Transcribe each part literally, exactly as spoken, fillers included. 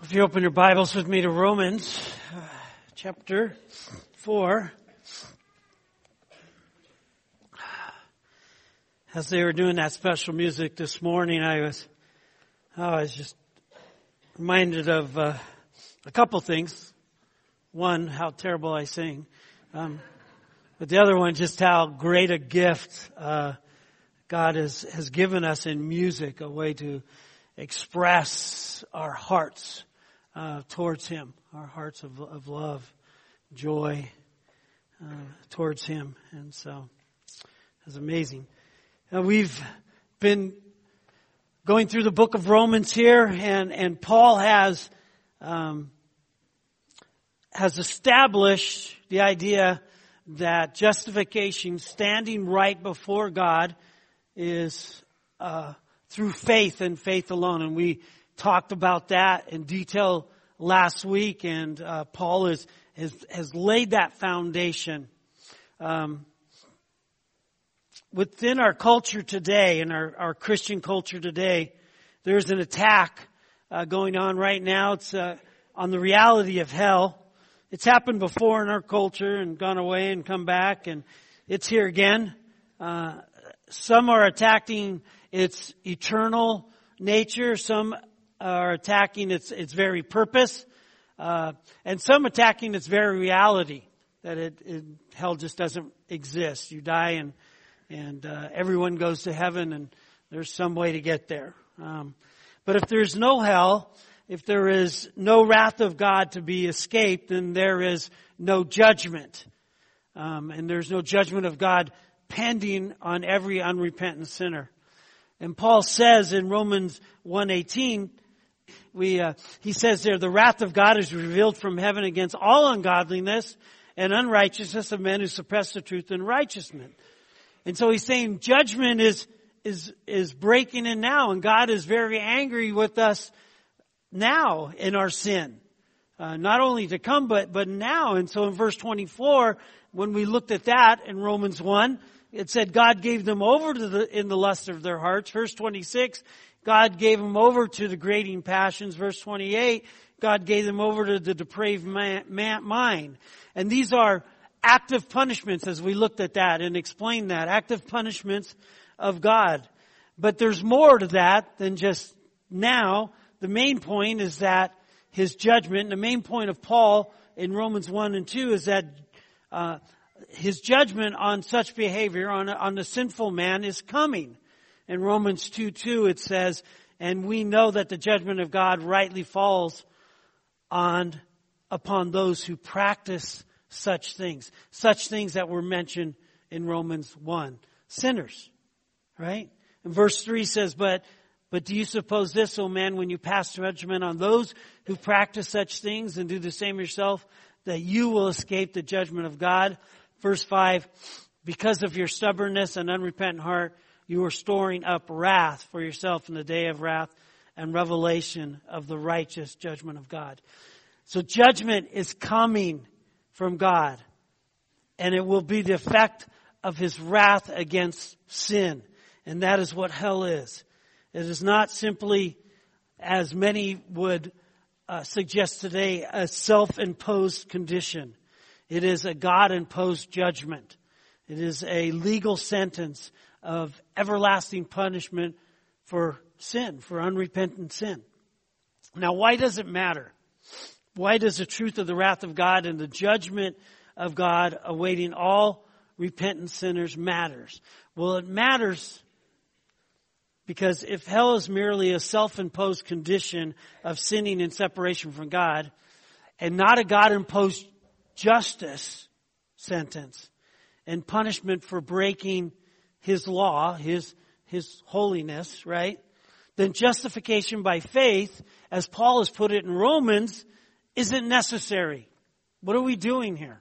If you open your Bibles with me to Romans uh, chapter four. As they were doing that special music this morning, I was, oh, I was just reminded of uh, a couple things. One, how terrible I sing. Um, but the other one, just how great a gift uh, God has, has given us in music, a way to express our hearts Uh, towards Him, our hearts of, of love, joy uh, towards Him. And so it's amazing. Uh, we've been going through the book of Romans here, and, and Paul has um, has established the idea that justification, standing right before God, is uh, through faith and faith alone. And we talked about that in detail last week, and uh, Paul is, has has laid that foundation. Um, within our culture today, in our, our Christian culture today, there's an attack uh, going on right now. It's uh, on the reality of hell. It's happened before in our culture and gone away and come back, and it's here again. Uh, some are attacking its eternal nature. Some are attacking its its very purpose, uh, and some attacking its very reality, that it, it hell just doesn't exist. You die and and uh, everyone goes to heaven, and there's some way to get there. Um, but if there's no hell, if there is no wrath of God to be escaped, then there is no judgment, um, and there's no judgment of God pending on every unrepentant sinner. And Paul says in Romans one eighteen, We, uh, he says there, the wrath of God is revealed from heaven against all ungodliness and unrighteousness of men who suppress the truth in righteousness. And so he's saying judgment is, is, is breaking in now, and God is very angry with us now in our sin. Uh, not only to come, but, but now. And so in verse twenty-four, when we looked at that in Romans one, it said God gave them over to the, in the lust of their hearts. Verse twenty-six, God gave them over to degrading passions. Verse twenty-eight, God gave them over to the depraved man, man, mind. And these are active punishments, as we looked at that and explained that. Active punishments of God. But there's more to that than just now. The main point is that His judgment, the main point of Paul in Romans one and two is that uh, His judgment on such behavior, on, on the sinful man, is coming. In Romans two two it says, and we know that the judgment of God rightly falls on upon those who practice such things. Such things that were mentioned in Romans one. Sinners. Right? And verse three says, But but do you suppose this, O man, when you pass judgment on those who practice such things and do the same yourself, that you will escape the judgment of God? Verse five, because of your stubbornness and unrepentant heart, you are storing up wrath for yourself in the day of wrath and revelation of the righteous judgment of God. So judgment is coming from God, and it will be the effect of His wrath against sin. And that is what hell is. It is not simply, as many would uh, suggest today, a self-imposed condition. It is a God-imposed judgment. It is a legal sentence of everlasting punishment for sin, for unrepentant sin. Now, why does it matter? Why does the truth of the wrath of God and the judgment of God awaiting all repentant sinners matters? Well, it matters because if hell is merely a self-imposed condition of sinning and separation from God, and not a God-imposed justice sentence and punishment for breaking His law, His, His holiness, right? Then justification by faith, as Paul has put it in Romans, isn't necessary. What are we doing here?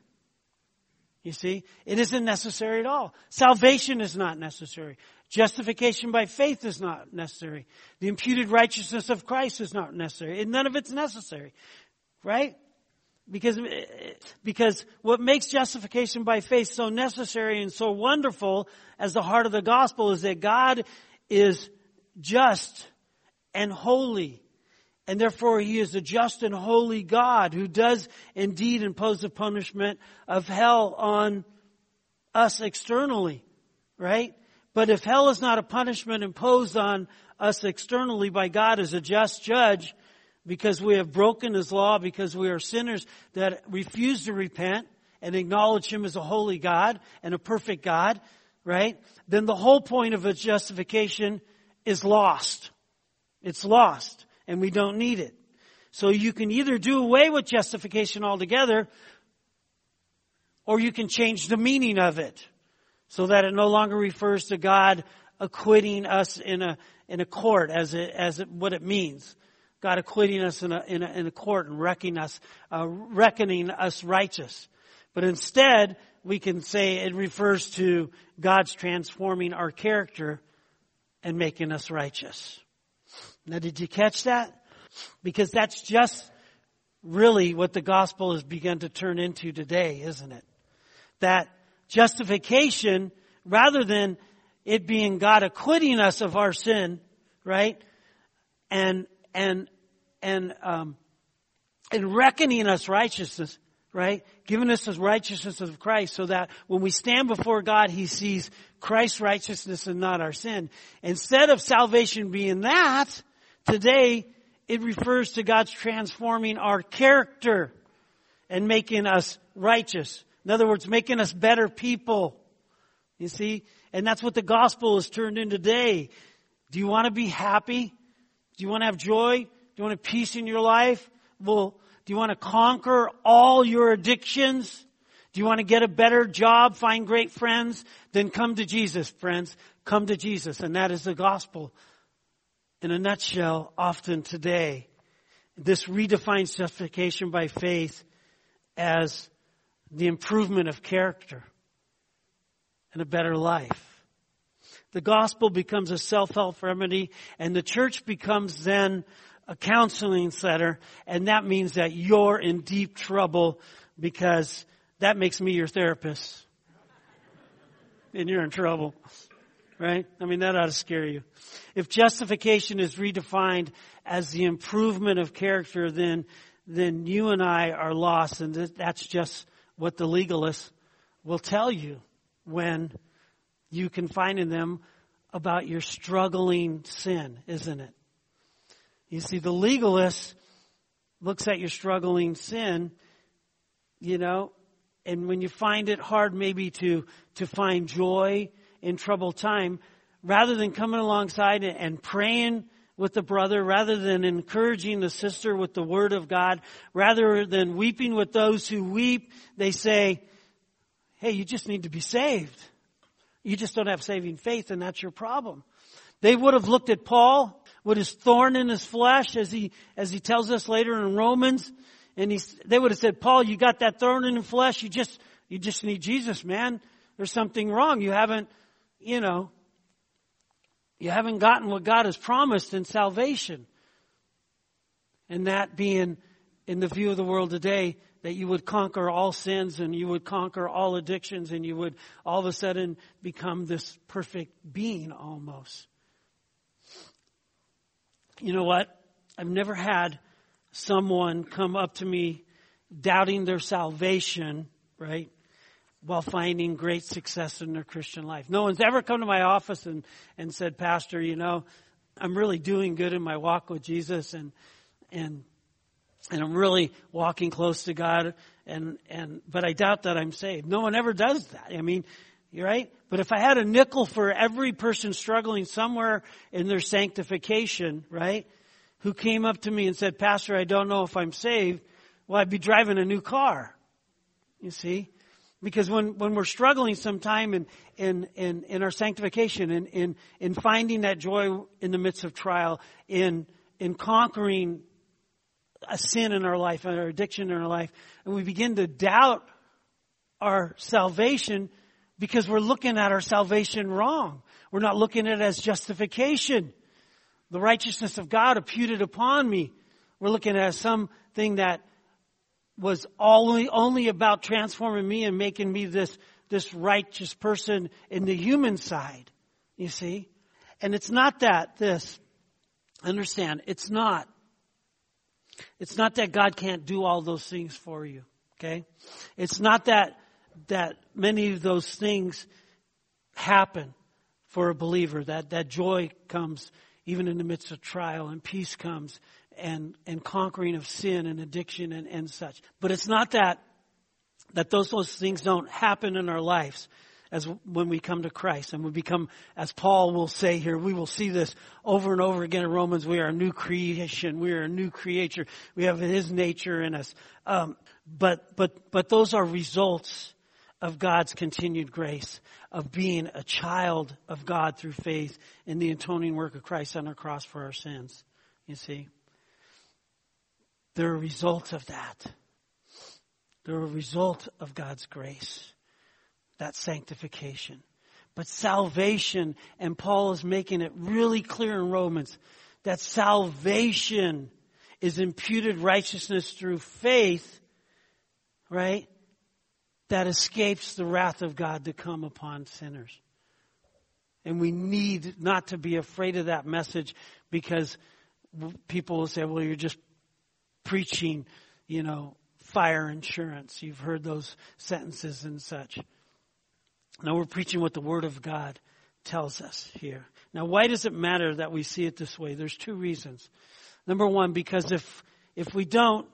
You see, it isn't necessary at all. Salvation is not necessary. Justification by faith is not necessary. The imputed righteousness of Christ is not necessary. And none of it's necessary, right? Because, because what makes justification by faith so necessary and so wonderful as the heart of the gospel is that God is just and holy And therefore He is a just and holy God who does indeed impose the punishment of hell on us externally, right? But if hell is not a punishment imposed on us externally by God as a just judge, because we have broken His law, because we are sinners that refuse to repent and acknowledge Him as a holy God and a perfect God, right? Then the whole point of its justification is lost. It's lost, and we don't need it. So you can either do away with justification altogether, or you can change the meaning of it so that it no longer refers to God acquitting us in a in a court as it, as it, what it means. God acquitting us in a in a, in a court and reckoning us uh, reckoning us righteous. But instead, we can say it refers to God's transforming our character and making us righteous. Now, did you catch that? Because that's just really what the gospel has begun to turn into today, isn't it? That justification, rather than it being God acquitting us of our sin, right? And, and, and, um, and reckoning us righteousness, right? Giving us the righteousness of Christ so that when we stand before God, He sees Christ's righteousness and not our sin. Instead of salvation being that, today it refers to God's transforming our character and making us righteous. In other words, making us better people. You see? And that's what the gospel has turned into today. Do you want to be happy? Do you want to have joy? Do you want to have peace in your life? Well, do you want to conquer all your addictions? Do you want to get a better job, find great friends? Then come to Jesus, friends. Come to Jesus. And that is the gospel in a nutshell often today. This redefines justification by faith as the improvement of character and a better life. The gospel becomes a self-help remedy, and the church becomes then a counseling center, and that means that you're in deep trouble because that makes me your therapist. And you're in trouble. Right? I mean, that ought to scare you. If justification is redefined as the improvement of character, then, then you and I are lost, and that's just what the legalists will tell you when you confide in them about your struggling sin, isn't it? You see, the legalist looks at your struggling sin, you know, and when you find it hard maybe to, to find joy in troubled time, rather than coming alongside and praying with the brother, rather than encouraging the sister with the word of God, rather than weeping with those who weep, they say, hey, you just need to be saved. You just don't have saving faith, and that's your problem. They would have looked at Paul with his thorn in his flesh, as he as he tells us later in Romans, and he, they would have said, Paul, you got that thorn in the flesh. You just you just need Jesus, man. There's something wrong. You haven't, you know, you haven't gotten what God has promised in salvation. And that being, in the view of the world today, that you would conquer all sins and you would conquer all addictions and you would all of a sudden become this perfect being almost. You know what? I've never had someone come up to me doubting their salvation, right, while finding great success in their Christian life. No one's ever come to my office and, and said, Pastor, you know, I'm really doing good in my walk with Jesus, and and and I'm really walking close to God, and, and but I doubt that I'm saved. No one ever does that. I mean, you're right. But if I had a nickel for every person struggling somewhere in their sanctification, right, who came up to me and said, Pastor, I don't know if I'm saved, well, I'd be driving a new car. You see? Because when, when we're struggling sometime in, in, in, in our sanctification, in, in, in finding that joy in the midst of trial, in, in conquering a sin in our life, our addiction in our life, and we begin to doubt our salvation because we're looking at our salvation wrong. We're not looking at it as justification. The righteousness of God imputed upon me. We're looking at it as something that was only, only about transforming me and making me this, this righteous person in the human side. You see? And it's not that, this. Understand, it's not It's not that God can't do all those things for you. Okay? It's not that, that many of those things happen for a believer. That, that joy comes even in the midst of trial, and peace comes, and, and conquering of sin and addiction and, and such. But it's not that, that those, those things don't happen in our lives as when we come to Christ and we become, as Paul will say here, we will see this over and over again in Romans. We are a new creation. We are a new creature. We have His nature in us. Um, but, but, but those are results of God's continued grace, of being a child of God through faith in the atoning work of Christ on the cross for our sins. You see? They're a result of that. They're a result of God's grace. That sanctification. But salvation, and Paul is making it really clear in Romans, that salvation is imputed righteousness through faith, right? That escapes the wrath of God to come upon sinners. And we need not to be afraid of that message, because people will say, well, you're just preaching, you know, fire insurance. You've heard those sentences and such. No, we're preaching what the Word of God tells us here. Now, why does it matter that we see it this way? There's two reasons. Number one, because if if we don't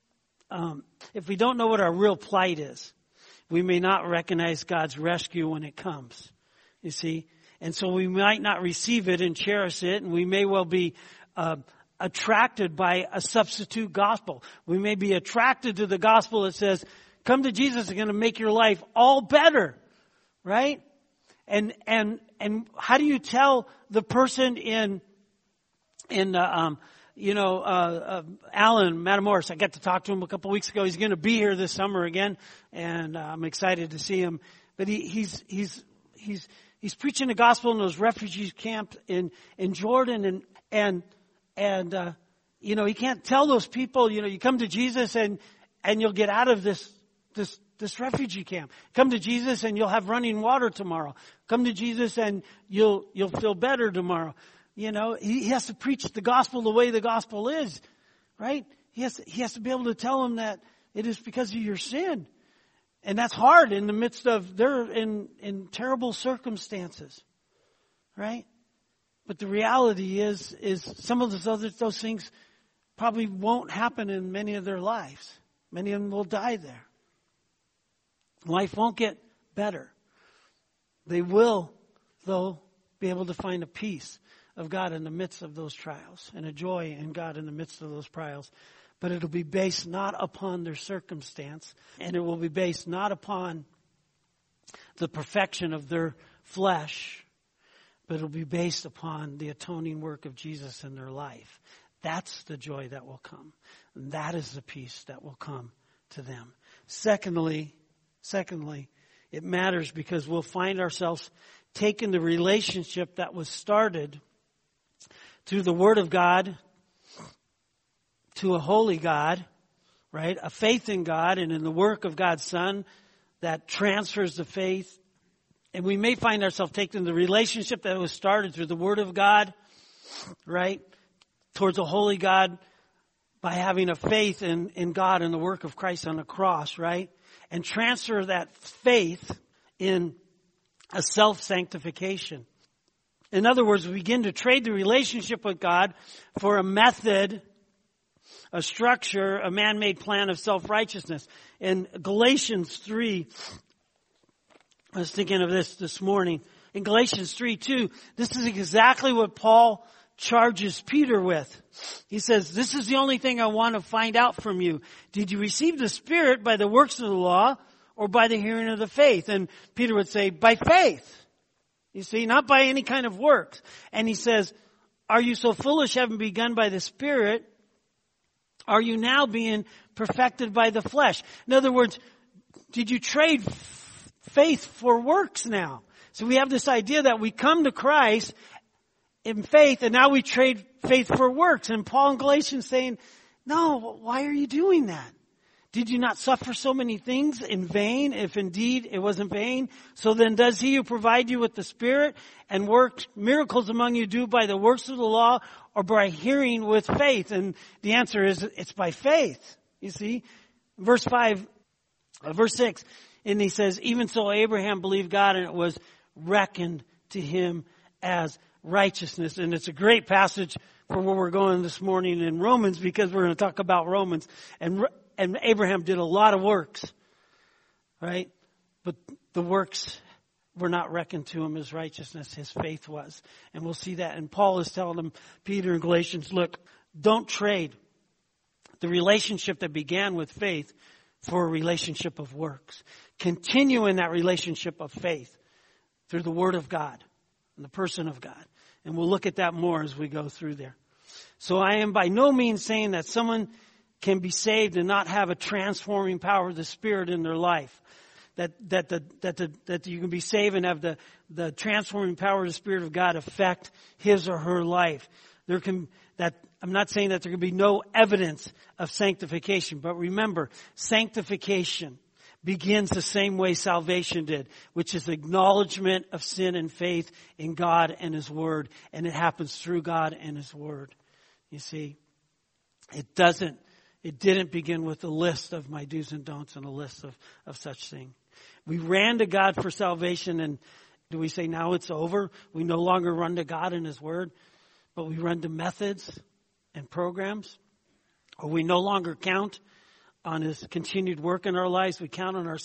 um, if we don't know what our real plight is, we may not recognize God's rescue when it comes. You see, and so we might not receive it and cherish it, and we may well be uh, attracted by a substitute gospel. We may be attracted to the gospel that says, "Come to Jesus; it's going to make your life all better." Right? And, and, and how do you tell the person in, in, uh, um, you know, uh, uh, Alan Matamoros? I got to talk to him a couple weeks ago. He's going to be here this summer again, and uh, I'm excited to see him. But he, he's, he's, he's, he's preaching the gospel in those refugee camps in, in Jordan, and, and, and, uh, you know, he can't tell those people, you know, you come to Jesus and, and you'll get out of this, this, this refugee camp. Come to Jesus and you'll have running water tomorrow. Come to Jesus and you'll, you'll feel better tomorrow. You know, he, he has to preach the gospel the way the gospel is, right? He has to, he has to be able to tell them that it is because of your sin. And that's hard in the midst of, they're in, in terrible circumstances, right? But the reality is, is some of those other, those things probably won't happen in many of their lives. Many of them will die there. Life won't get better. They will, though, be able to find a peace of God in the midst of those trials, and a joy in God in the midst of those trials. But it'll be based not upon their circumstance, and it will be based not upon the perfection of their flesh, but it'll be based upon the atoning work of Jesus in their life. That's the joy that will come. And that is the peace that will come to them. Secondly, Secondly, it matters because we'll find ourselves taking the relationship that was started through the Word of God to a holy God, right? A faith in God and in the work of God's Son that transfers the faith. And we may find ourselves taking the relationship that was started through the Word of God, right, towards a holy God by having a faith in, in God and the work of Christ on the cross, right? And transfer that faith in a self-sanctification. In other words, we begin to trade the relationship with God for a method, a structure, a man-made plan of self-righteousness. In Galatians three, I was thinking of this this morning. In Galatians three two, this is exactly what Paul charges Peter with. He says, this is the only thing I want to find out from you. Did you receive the Spirit by the works of the law or by the hearing of the faith? And Peter would say, by faith. You see, not by any kind of works. And he says, are you so foolish, having begun by the Spirit? Are you now being perfected by the flesh? In other words, did you trade f- faith for works now? So we have this idea that we come to Christ in faith, and now we trade faith for works. And Paul in Galatians saying, no, why are you doing that? Did you not suffer so many things in vain, if indeed it was in vain? So then does he who provide you with the Spirit and work miracles among you do by the works of the law or by hearing with faith? And the answer is it's by faith. You see, verse five, uh, verse six, and he says, even so Abraham believed God and it was reckoned to him as righteousness. And it's a great passage for where we're going this morning in Romans, because we're going to talk about Romans. And And Abraham did a lot of works, right? But the works were not reckoned to him as righteousness. His faith was. And we'll see that. And Paul is telling them, Peter in Galatians, look, don't trade the relationship that began with faith for a relationship of works. Continue in that relationship of faith through the Word of God and the person of God. And we'll look at that more as we go through there. So I am by no means saying that someone can be saved and not have a transforming power of the Spirit in their life. That that the that the that you can be saved and have the the transforming power of the Spirit of God affect his or her life. There can that I'm not saying that there can be no evidence of sanctification, but remember, sanctification begins the same way salvation did, which is acknowledgement of sin and faith in God and His Word, and it happens through God and His Word. You see, it doesn't. It didn't begin with a list of my do's and don'ts and a list of, of such things. We ran to God for salvation, and do we say now it's over? We no longer run to God and His Word, but we run to methods and programs. Or we no longer count on His continued work in our lives. We count on our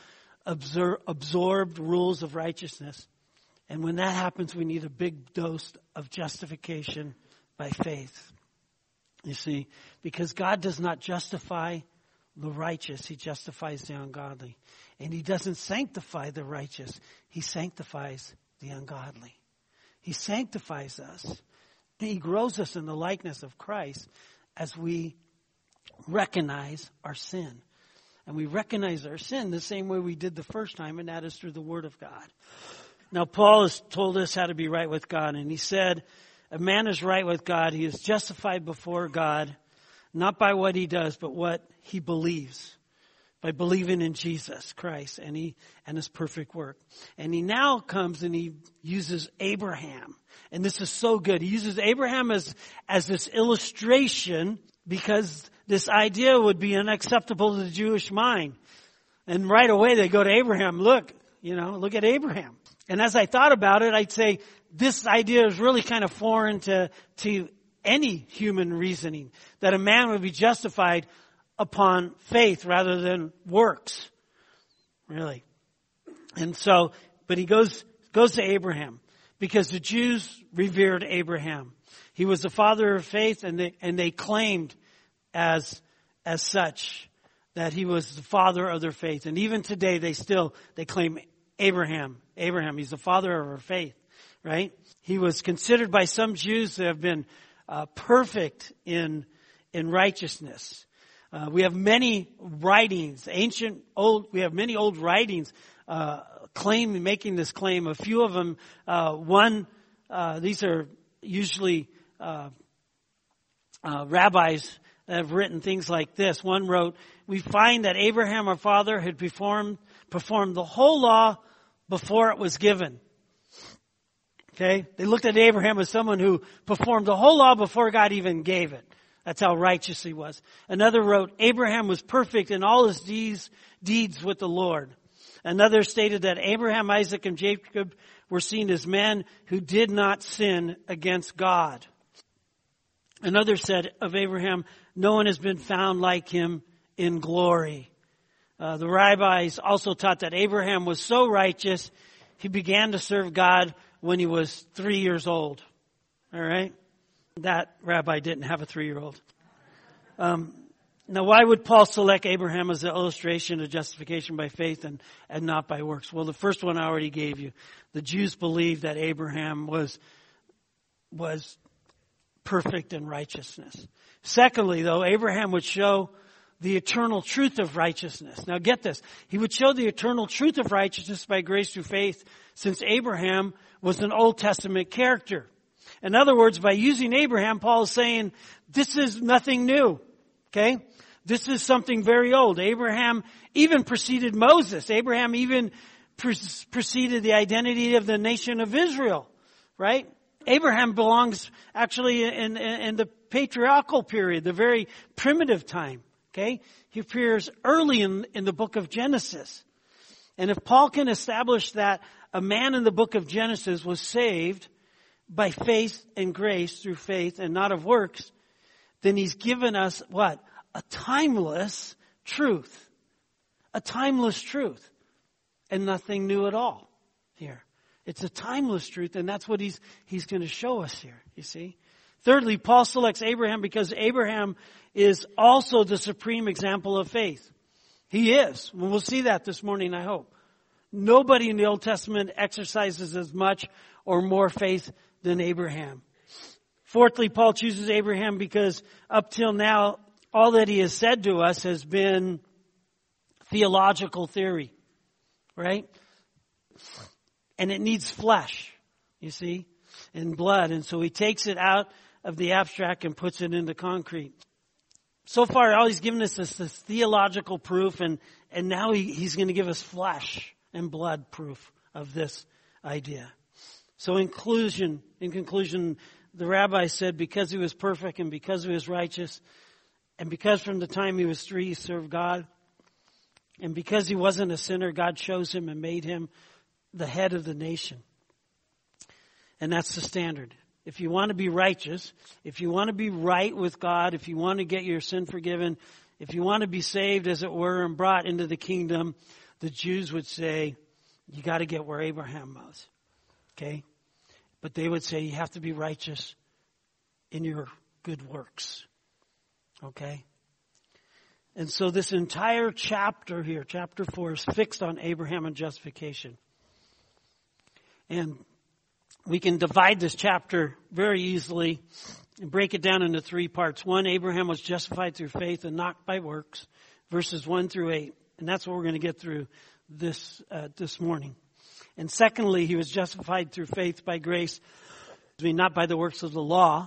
self-absorbed rules of righteousness. And when that happens, we need a big dose of justification by faith. You see, because God does not justify the righteous, He justifies the ungodly. And He doesn't sanctify the righteous, He sanctifies the ungodly. He sanctifies us. He grows us in the likeness of Christ as we recognize our sin. And we recognize our sin the same way we did the first time, and that is through the Word of God. Now, Paul has told us how to be right with God, and he said, a man is right with God. He is justified before God, not by what he does, but what he believes. By believing in Jesus Christ and he and His perfect work. And he now comes and he uses Abraham. And this is so good. He uses Abraham as, as this illustration because this idea would be unacceptable to the Jewish mind. And right away they go to Abraham. Look, you know, look at Abraham. And as I thought about it, I'd say, this idea is really kind of foreign to, to any human reasoning, that a man would be justified upon faith rather than works. Really. And so, but he goes, goes to Abraham because the Jews revered Abraham. He was the father of faith, and they, and they claimed as, as such that he was the father of their faith. And even today they still, they claim Abraham, Abraham, he's the father of our faith. Right? He was considered by some Jews to have been uh, perfect in in righteousness. Uh, we have many writings, ancient old. We have many old writings uh, claim making this claim. A few of them, uh, one. Uh, these are usually uh, uh, rabbis that have written things like this. One wrote, "We find that Abraham, our father, had performed performed the whole law before it was given." Okay? They looked at Abraham as someone who performed the whole law before God even gave it. That's how righteous he was. Another wrote, Abraham was perfect in all his deeds, deeds with the Lord. Another stated that Abraham, Isaac, and Jacob were seen as men who did not sin against God. Another said of Abraham, no one has been found like him in glory. Uh, the rabbis also taught that Abraham was so righteous, he began to serve God when he was three years old. All right? That rabbi didn't have a three-year-old. Um, now, why would Paul select Abraham as an illustration of justification by faith and, and not by works? Well, the first one I already gave you. The Jews believed that Abraham was, was perfect in righteousness. Secondly, though, Abraham would show the eternal truth of righteousness. Now get this. He would show the eternal truth of righteousness by grace through faith, since Abraham was an Old Testament character. In other words, by using Abraham, Paul is saying, this is nothing new. Okay? This is something very old. Abraham even preceded Moses. Abraham even pre- preceded the identity of the nation of Israel, right? Abraham belongs actually in, in, in the patriarchal period, the very primitive time, okay? He appears early in, in the book of Genesis. And if Paul can establish that a man in the book of Genesis was saved by faith and grace through faith and not of works, then he's given us what? A timeless truth. A timeless truth. And nothing new at all here. It's a timeless truth, and that's what he's he's going to show us here, you see. Thirdly, Paul selects Abraham because Abraham is also the supreme example of faith. He is. And we'll see that this morning, I hope. Nobody in the Old Testament exercises as much or more faith than Abraham. Fourthly, Paul chooses Abraham because up till now, all that he has said to us has been theological theory, right? And it needs flesh, you see, and blood. And so he takes it out of the abstract and puts it into concrete. So far, all he's given us is this theological proof, and, and now he, he's going to give us flesh and blood proof of this idea. So in conclusion, in conclusion, the rabbi said because he was perfect and because he was righteous, and because from the time he was three he served God, and because he wasn't a sinner, God chose him and made him the head of the nation. And that's the standard. If you want to be righteous, if you want to be right with God, if you want to get your sin forgiven, if you want to be saved, as it were, and brought into the kingdom, the Jews would say, you got to get where Abraham was. Okay? But they would say you have to be righteous in your good works. Okay? And so this entire chapter here, chapter four, is fixed on Abraham and justification. And we can divide this chapter very easily and break it down into three parts. One, Abraham was justified through faith and not by works, verses one through eight. And that's what we're going to get through this uh, this morning. And secondly, he was justified through faith by grace, I mean, not by the works of the law.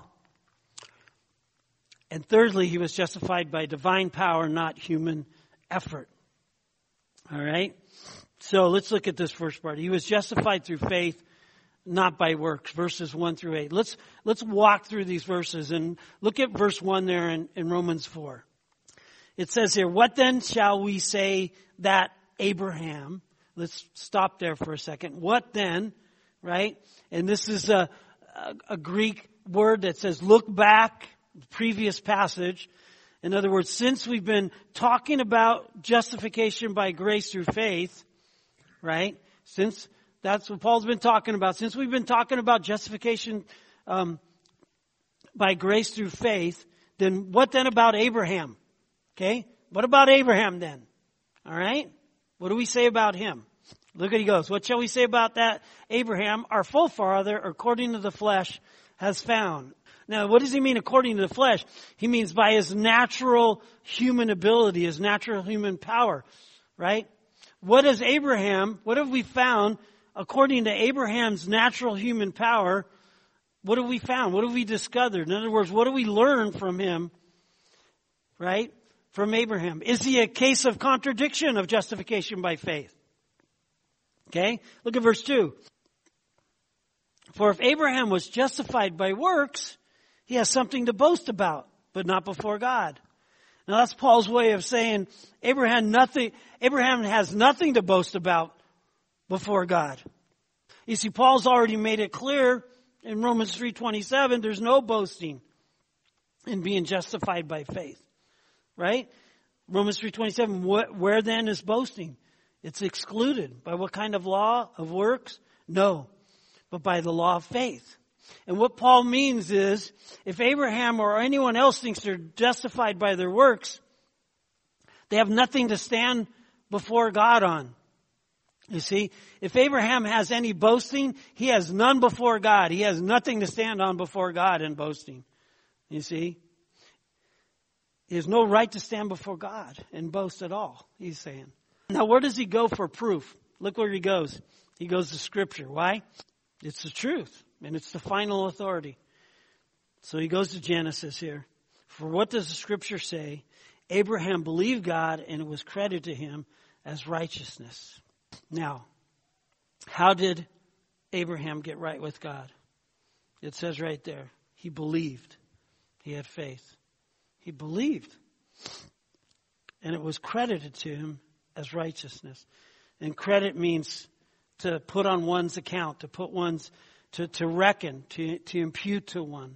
And thirdly, he was justified by divine power, not human effort. All right? So let's look at this first part. He was justified through faith, not by works, verses one through eight. Let's let's walk through these verses and look at verse one there in, in Romans four. It says here, what then shall we say that Abraham, let's stop there for a second. What then, right? And this is a, a, a Greek word that says look back, the previous passage. In other words, since we've been talking about justification by grace through faith, right? Since that's what Paul's been talking about. Since we've been talking about justification um, by grace through faith, then what then about Abraham? Okay? What about Abraham then? All right? What do we say about him? Look what he goes. What shall we say about that? Abraham, our forefather, according to the flesh, has found. Now, what does he mean according to the flesh? He means by his natural human ability, his natural human power, right? What is Abraham, what have we found according to Abraham's natural human power? What have we found? What have we discovered? In other words, what do we learn from him, right? From Abraham. Is he a case of contradiction of justification by faith? Okay, look at verse two. For if Abraham was justified by works, he has something to boast about, but not before God. Now that's Paul's way of saying Abraham nothing, Abraham has nothing to boast about before God. You see, Paul's already made it clear in Romans three twenty-seven, there's no boasting in being justified by faith. Right? Romans three twenty-seven, where then is boasting? It's excluded. By what kind of law? Of works? No. But by the law of faith. And what Paul means is, if Abraham or anyone else thinks they're justified by their works, they have nothing to stand before God on. You see, if Abraham has any boasting, he has none before God. He has nothing to stand on before God in boasting. You see? He has no right to stand before God and boast at all, he's saying. Now, where does he go for proof? Look where he goes. He goes to Scripture. Why? It's the truth, and it's the final authority. So he goes to Genesis here. For what does the Scripture say? Abraham believed God, and it was credited to him as righteousness. Now, how did Abraham get right with God? It says right there, he believed. He had faith. He believed. And it was credited to him as righteousness. And credit means to put on one's account, to put one's, to, to reckon, to, to impute to one.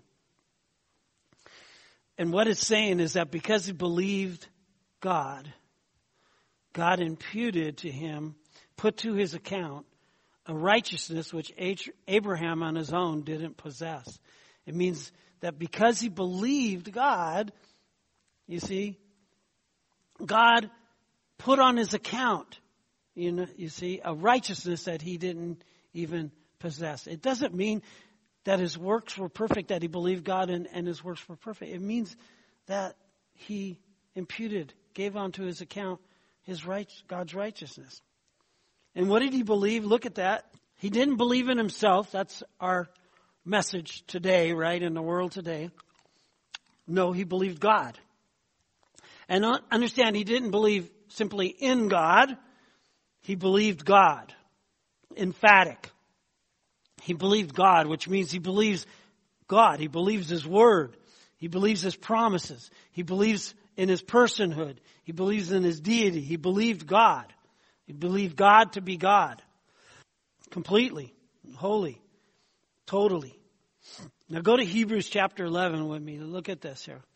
And what it's saying is that because he believed God, God imputed to him, put to his account, a righteousness which Abraham on his own didn't possess. It means that because he believed God, you see, God put on his account, you know, you see, a righteousness that he didn't even possess. It doesn't mean that his works were perfect, that he believed God and, and his works were perfect. It means that he imputed, gave onto his account his right, God's righteousness. And what did he believe? Look at that. He didn't believe in himself. That's our message today, right, in the world today. No, he believed God. And understand, he didn't believe simply in God. He believed God. Emphatic. He believed God, which means he believes God. He believes his word. He believes his promises. He believes in his personhood. He believes in his deity. He believed God. He believed God to be God. Completely. Holy. Totally. Now go to Hebrews chapter eleven with me. Look at this here.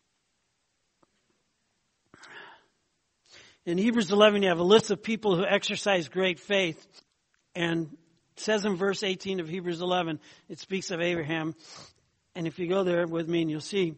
In Hebrews eleven, you have a list of people who exercise great faith. And it says in verse eighteen of Hebrews eleven, it speaks of Abraham. And if you go there with me, and you'll see.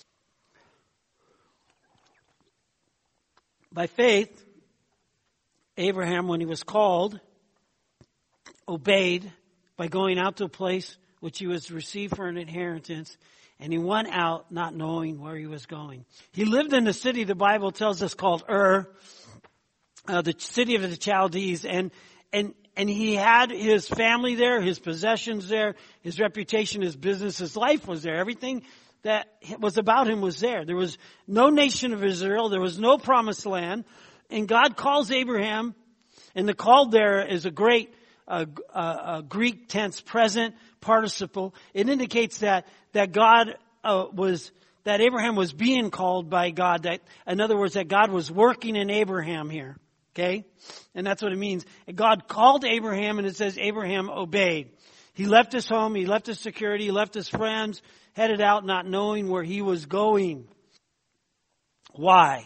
By faith, Abraham, when he was called, obeyed by going out to a place which he was received for an inheritance. And he went out not knowing where he was going. He lived in the city, the Bible tells us, called Ur. Uh, the city of the Chaldees, and and and he had his family there, his possessions there, his reputation, his business, his life was there. Everything that was about him was there. There was no nation of Israel. There was no promised land. And God calls Abraham, and the called there is a great uh, uh, uh, Greek tense present participle. It indicates that that God uh, was that Abraham was being called by God. That, in other words, that God was working in Abraham here. Okay? And that's what it means. God called Abraham, and it says Abraham obeyed. He left his home, he left his security, he left his friends, headed out not knowing where he was going. Why?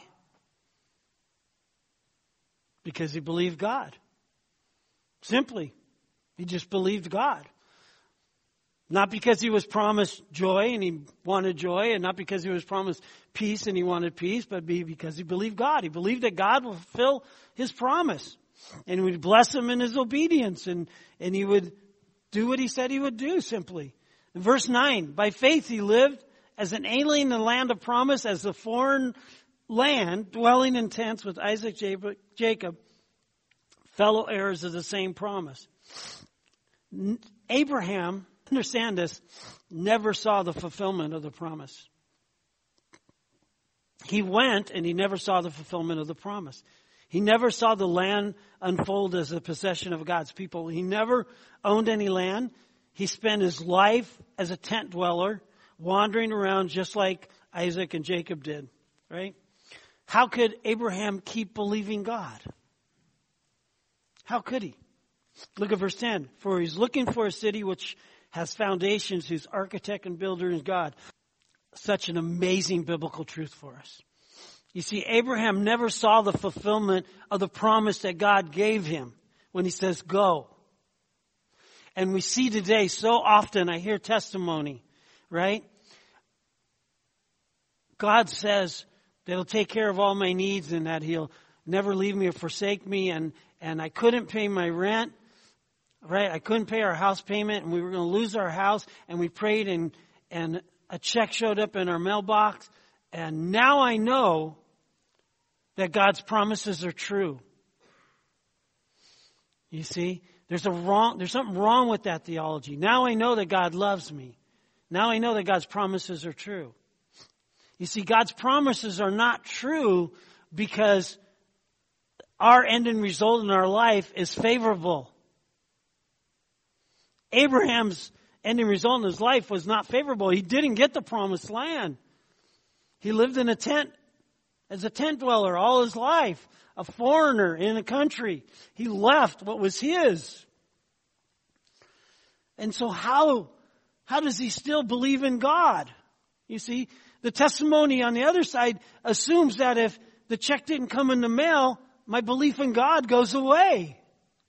Because he believed God. Simply. He just believed God. Not because he was promised joy and he wanted joy, and not because he was promised peace and he wanted peace, but because he believed God. He believed that God would fulfill his promise and would bless him in his obedience, and, and he would do what he said he would do, simply. In verse nine, by faith he lived as an alien in the land of promise, as a foreign land, dwelling in tents with Isaac, Jacob, fellow heirs of the same promise. Abraham, understand this, never saw the fulfillment of the promise. He went and he never saw the fulfillment of the promise. He never saw the land unfold as a possession of God's people. He never owned any land. He spent his life as a tent dweller, wandering around just like Isaac and Jacob did, right? How could Abraham keep believing God? How could he? Look at verse ten. For he's looking for a city which has foundations, whose architect and builder is God. Such an amazing biblical truth for us. You see, Abraham never saw the fulfillment of the promise that God gave him when he says, go. And we see today so often, I hear testimony, right? God says that he'll take care of all my needs and that he'll never leave me or forsake me. And, and I couldn't pay my rent, right? I couldn't pay our house payment and we were going to lose our house. And we prayed and, and a check showed up in our mailbox. And now I know that God's promises are true. You see, there's a wrong, there's something wrong with that theology. Now I know that God loves me. Now I know that God's promises are true. You see, God's promises are not true because our end and result in our life is favorable. Abraham's ending result in his life was not favorable. He didn't get the promised land. He lived in a tent as a tent dweller all his life, a foreigner in a country. He left what was his. And so how, how does he still believe in God? You see, the testimony on the other side assumes that if the check didn't come in the mail, my belief in God goes away.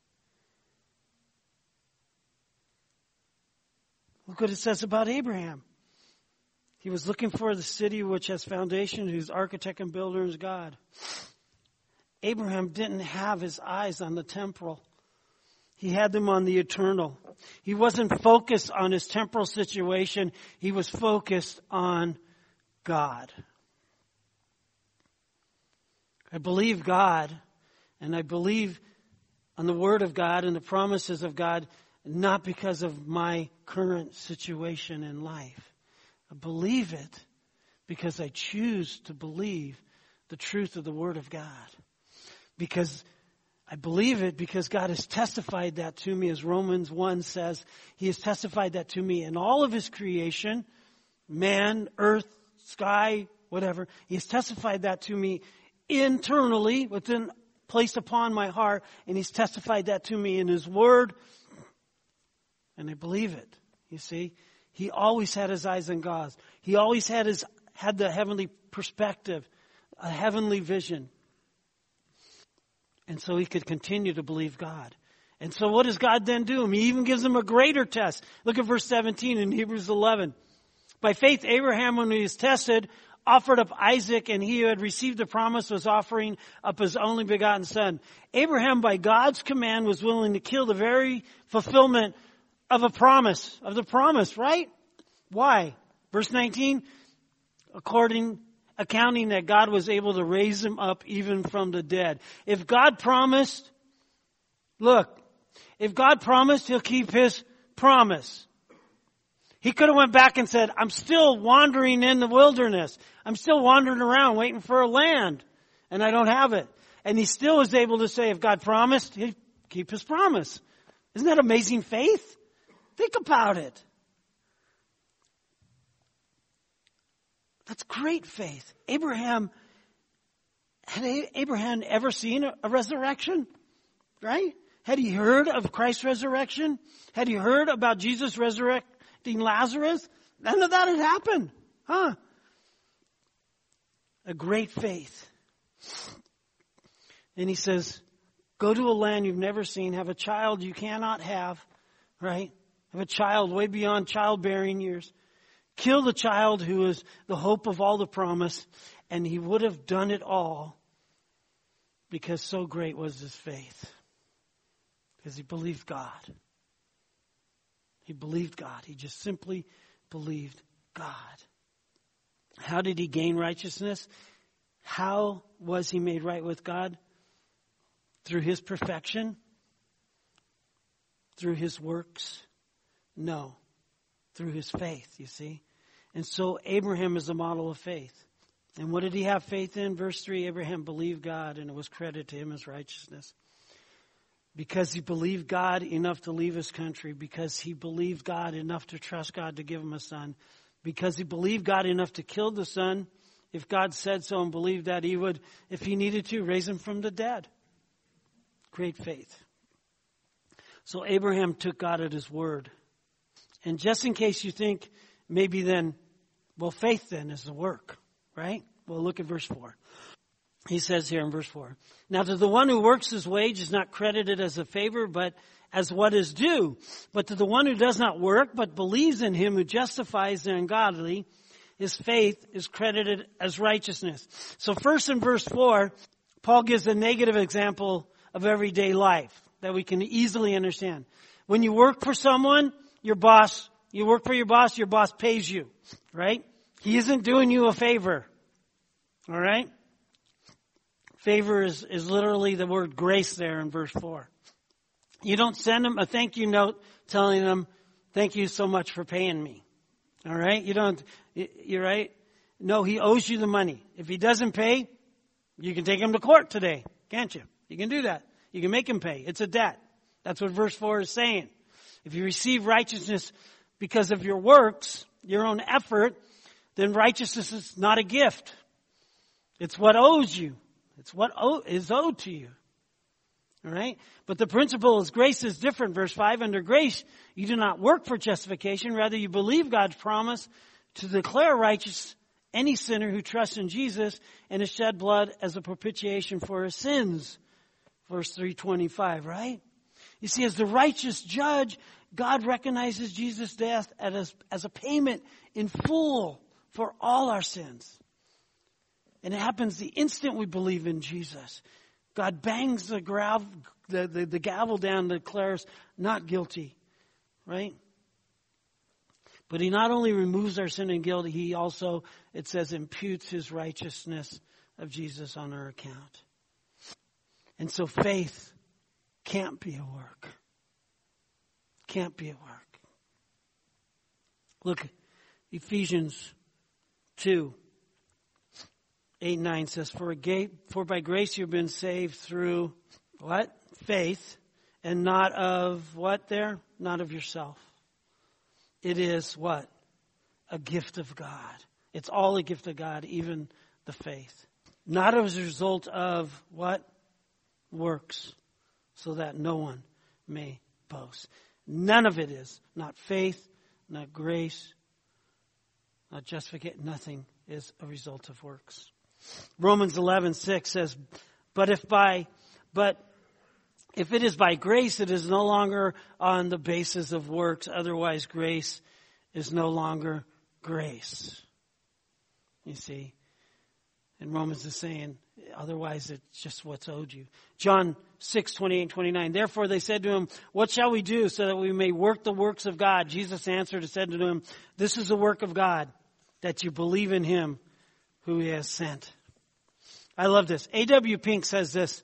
Look what it says about Abraham. He was looking for the city which has foundation, whose architect and builder is God. Abraham didn't have his eyes on the temporal. He had them on the eternal. He wasn't focused on his temporal situation. He was focused on God. I believe God, and I believe on the Word of God and the promises of God, not because of my current situation in life. I believe it because I choose to believe the truth of the Word of God. Because I believe it because God has testified that to me, as Romans one says. He has testified that to me in all of His creation, man, earth, sky, whatever. He has testified that to me internally, within, placed upon my heart, and He's testified that to me in His Word. And I believe it. You see, He always had His eyes on God. He always had his had the heavenly perspective, a heavenly vision. And so he could continue to believe God. And so what does God then do? He even gives him a greater test. Look at verse seventeen in Hebrews eleven. By faith, Abraham, when he was tested, offered up Isaac, and he who had received the promise was offering up his only begotten son. Abraham, by God's command, was willing to kill the very fulfillment of a promise, of the promise, right? Why? Verse nineteen, according accounting that God was able to raise him up even from the dead. If God promised, look, if God promised, He'll keep His promise. He could have went back and said, I'm still wandering in the wilderness. I'm still wandering around waiting for a land, and I don't have it. And he still was able to say, if God promised, He'd keep His promise. Isn't that amazing faith? Think about it. That's great faith. Abraham, had Abraham ever seen a resurrection? Right? Had he heard of Christ's resurrection? Had he heard about Jesus resurrecting Lazarus? None of that had happened. Huh? A great faith. And he says, go to a land you've never seen, have a child you cannot have, right? Have a child way beyond childbearing years. Kill the child who is the hope of all the promise. And he would have done it all because so great was his faith. Because he believed God. He believed God. He just simply believed God. How did he gain righteousness? How was he made right with God? Through his perfection? Through his works? No. Through his faith, you see. And so Abraham is a model of faith. And what did he have faith in? Verse three, Abraham believed God and it was credited to him as righteousness. Because he believed God enough to leave his country. Because he believed God enough to trust God to give him a son. Because he believed God enough to kill the son. If God said so and believed that, he would, if he needed to, raise him from the dead. Great faith. So Abraham took God at his word. And just in case you think maybe then, well, faith then is the work, right? Well, look at verse four. He says here in verse four, now to the one who works his wage is not credited as a favor, but as what is due. But to the one who does not work, but believes in him who justifies the ungodly, his faith is credited as righteousness. So first in verse four, Paul gives a negative example of everyday life that we can easily understand. When you work for someone, your boss, you work for your boss, your boss pays you, right? He isn't doing you a favor, all right? Favor is, is literally the word grace there in verse four. You don't send him a thank you note telling him, thank you so much for paying me, all right? You don't, you're right? No, he owes you the money. If he doesn't pay, you can take him to court today, can't you? You can do that. You can make him pay. It's a debt. That's what verse four is saying. If you receive righteousness because of your works, your own effort, then righteousness is not a gift. It's what owes you. It's what is owed to you. All right? But the principle is grace is different. Verse five, under grace, you do not work for justification. Rather, you believe God's promise to declare righteous any sinner who trusts in Jesus and his shed blood as a propitiation for his sins. Verse three twenty-five, right? You see, as the righteous judge, God recognizes Jesus' death as, as a payment in full for all our sins. And it happens the instant we believe in Jesus. God bangs the, grav, the, the, the gavel down and declares not guilty, right? But he not only removes our sin and guilt, he also, it says, imputes his righteousness of Jesus on our account. And so faith can't be a work. Can't be a work. Look, Ephesians two, eight and nine says, For, a gate, for by grace you've been saved through what? Faith, and not of what there? Not of yourself. It is what? A gift of God. It's all a gift of God, even the faith. Not as a result of what? Works, so that no one may boast. None of it is. Not faith, not grace, not justification. Nothing is a result of works. Romans eleven six says, But if by, but if it is by grace, it is no longer on the basis of works. Otherwise, grace is no longer grace. You see, and Romans is saying, otherwise it's just what's owed you. John six twenty-eight and twenty-nine. Therefore they said to him, What shall we do so that we may work the works of God? Jesus answered and said to them, This is the work of God, that you believe in him who he has sent. I love this. A W Pink says this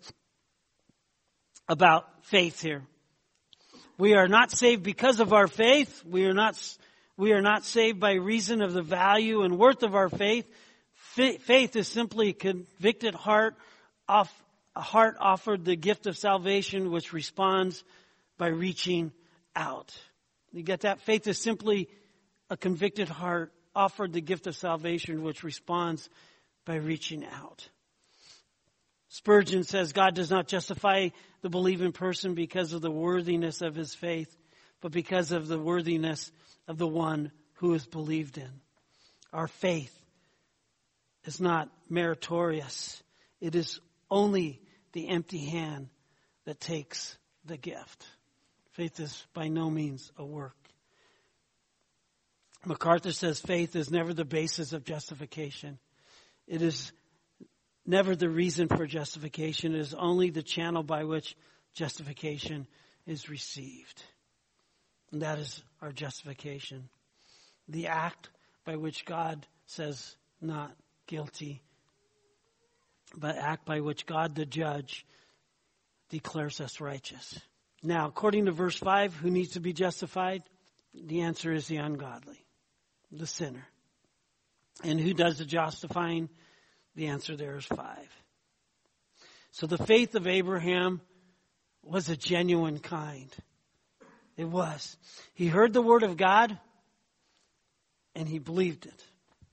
about faith here. We are not saved because of our faith. We are not, we are not saved by reason of the value and worth of our faith. Faith is simply a convicted heart, off, a heart offered the gift of salvation, which responds by reaching out. You get that? Faith is simply a convicted heart offered the gift of salvation, which responds by reaching out. Spurgeon says God does not justify the believing person because of the worthiness of his faith, but because of the worthiness of the one who is believed in. Our faith is not meritorious. It is only the empty hand that takes the gift. Faith is by no means a work. MacArthur says faith is never the basis of justification. It is never the reason for justification. It is only the channel by which justification is received. And that is our justification. The act by which God says not guilty, but act by which God the judge declares us righteous. Now, according to verse five, who needs to be justified? The answer is the ungodly, the sinner. And who does the justifying? The answer there is five. So the faith of Abraham was a genuine kind. It was. He heard the word of God and he believed it.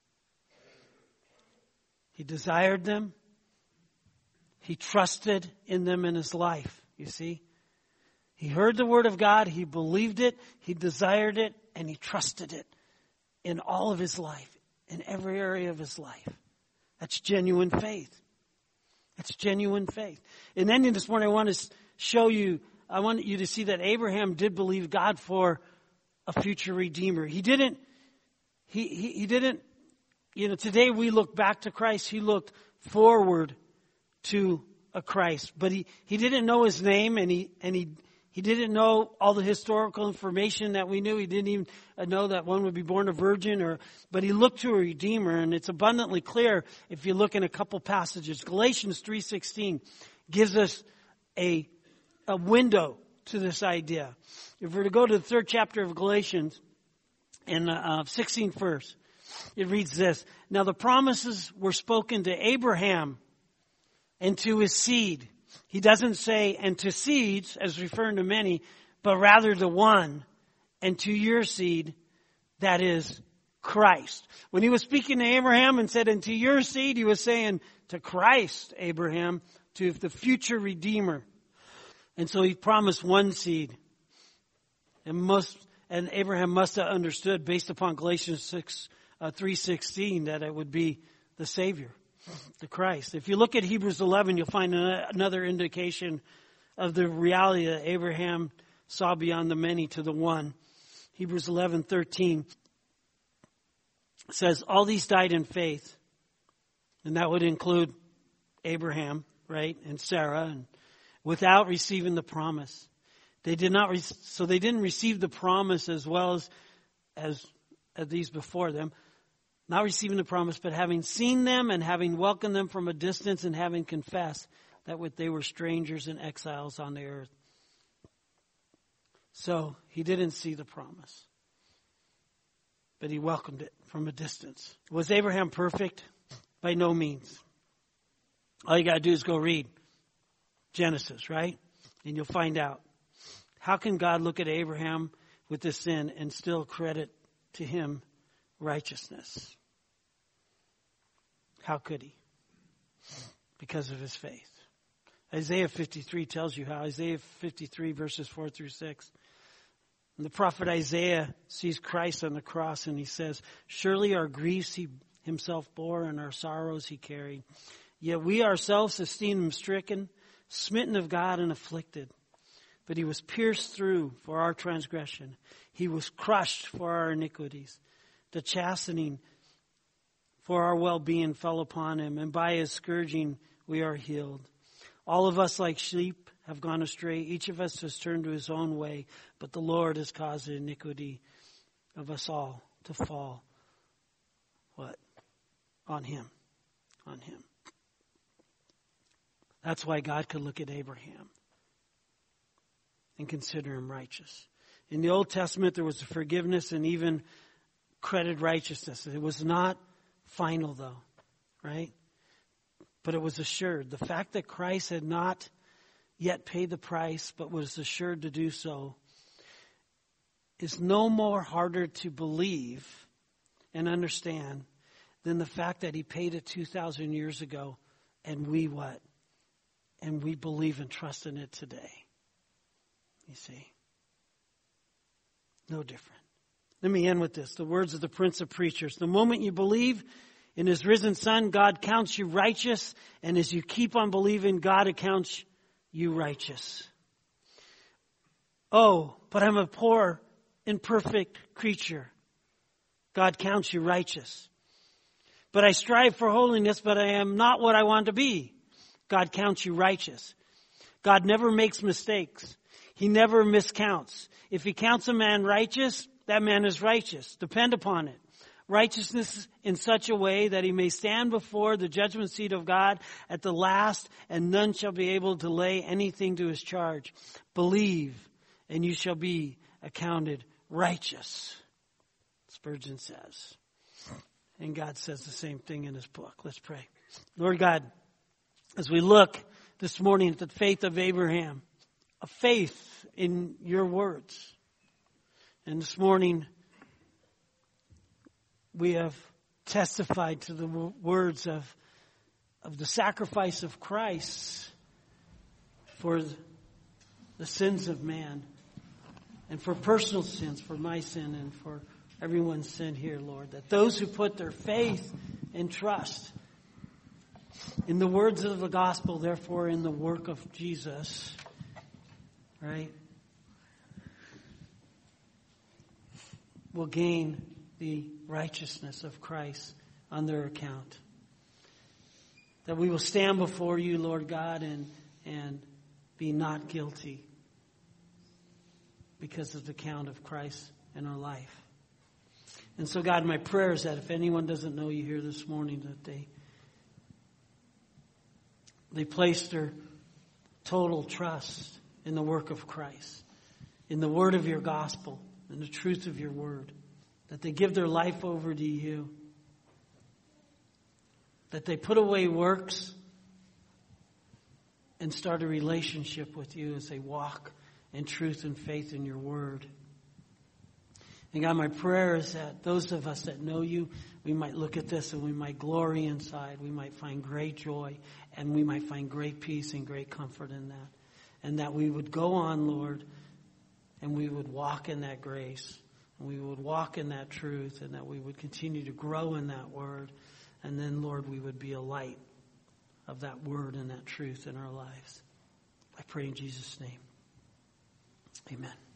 He desired them. He trusted in them in his life, you see. He heard the word of God, he believed it, he desired it, and he trusted it in all of his life, in every area of his life. That's genuine faith. That's genuine faith. And then this morning I want to show you, I want you to see that Abraham did believe God for a future redeemer. He didn't, he, he, he didn't, you know, today we look back to Christ. He looked forward to a Christ, but he, he didn't know his name, and he, and he, he didn't know all the historical information that we knew. He didn't even know that one would be born a virgin, or, but he looked to a redeemer, and it's abundantly clear if you look in a couple passages. Galatians three sixteen gives us a, a window to this idea. If we're to go to the third chapter of Galatians, in uh, sixteenth verse, It reads this: "Now the promises were spoken to Abraham and to his seed." He doesn't say, "and to seeds," as referring to many, but rather to one, "and to your seed," that is Christ. When he was speaking to Abraham and said, "and to your seed," he was saying to Christ, Abraham, to the future Redeemer. And so he promised one seed. And most, and Abraham must have understood, based upon Galatians six, uh, three sixteen, that it would be the Savior, the Christ. If you look at Hebrews eleven, you'll find another indication of the reality that Abraham saw beyond the many to the one. Hebrews eleven thirteen says, "All these died in faith," and that would include Abraham, right, and Sarah, and without receiving the promise. They did not, re- so they didn't receive the promise as well as, as as these before them. Not receiving the promise, but having seen them and having welcomed them from a distance and having confessed that they were strangers and exiles on the earth. So he didn't see the promise, but he welcomed it from a distance. Was Abraham perfect? By no means. All you got to do is go read Genesis, right? And you'll find out. How can God look at Abraham with this sin and still credit to him righteousness? How could he? Because of his faith. Isaiah fifty-three tells you how. Isaiah fifty-three verses four through six. And the prophet Isaiah sees Christ on the cross and he says, "Surely our griefs he himself bore and our sorrows he carried. Yet we ourselves esteemed him stricken, smitten of God and afflicted. But he was pierced through for our transgression. He was crushed for our iniquities. The chastening for our well-being fell upon him, and by his scourging we are healed. All of us like sheep have gone astray. Each of us has turned to his own way, but the Lord has caused the iniquity of us all to fall." What? On him. On him. That's why God could look at Abraham and consider him righteous. In the Old Testament, there was a forgiveness and even credited righteousness. It was not final, though, right? But it was assured. The fact that Christ had not yet paid the price, but was assured to do so, is no more harder to believe and understand than the fact that he paid it two thousand years ago, and we what? And we believe and trust in it today. You see? No different. Let me end with this. The words of the Prince of Preachers. The moment you believe in his risen Son, God counts you righteous. And as you keep on believing, God accounts you righteous. Oh, but I'm a poor, imperfect creature. God counts you righteous. But I strive for holiness, but I am not what I want to be. God counts you righteous. God never makes mistakes. He never miscounts. If he counts a man righteous, that man is righteous. Depend upon it. Righteousness in such a way that he may stand before the judgment seat of God at the last, and none shall be able to lay anything to his charge. Believe, and you shall be accounted righteous, Spurgeon says. And God says the same thing in his book. Let's pray. Lord God, as we look this morning at the faith of Abraham, a faith in your words. And this morning, we have testified to the words of, of the sacrifice of Christ for the sins of man, and for personal sins, for my sin and for everyone's sin here, Lord. That those who put their faith and trust in the words of the gospel, therefore in the work of Jesus, right, will gain the righteousness of Christ on their account. That we will stand before you, Lord God, and, and be not guilty because of the count of Christ in our life. And so, God, my prayer is that if anyone doesn't know you here this morning, that they they place their total trust in the work of Christ, in the word of your gospel, in the truth of your word, that they give their life over to you, that they put away works and start a relationship with you as they walk in truth and faith in your word. And God, my prayer is that those of us that know you, we might look at this and we might glory inside. We might find great joy and we might find great peace and great comfort in that. And that we would go on, Lord, and we would walk in that grace. And we would walk in that truth, and that we would continue to grow in that word. And then, Lord, we would be a light of that word and that truth in our lives. I pray in Jesus' name. Amen.